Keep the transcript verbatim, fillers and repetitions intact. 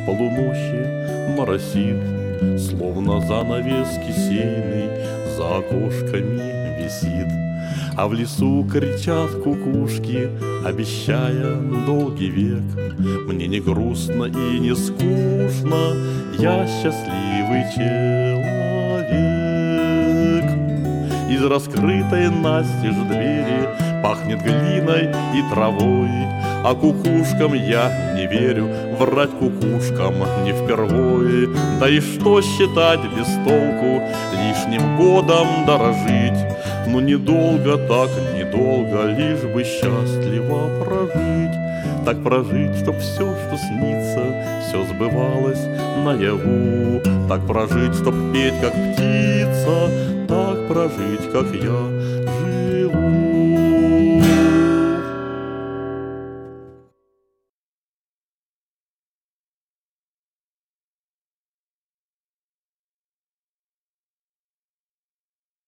полуночи моросит, словно занавес кисейный за окошками висит. А в лесу кричат кукушки, обещая долгий век. Мне не грустно и не скучно, я счастливый человек. Из раскрытой настежь двери пахнет глиной и травой, а кукушкам я не верю, врать кукушкам не впервой. Да и что считать без толку, лишним годом дорожить? Ну недолго так, недолго, лишь бы счастливо прожить. Так прожить, чтоб все, что снится, все сбывалось наяву. Так прожить, чтоб петь, как птица, так прожить, как я,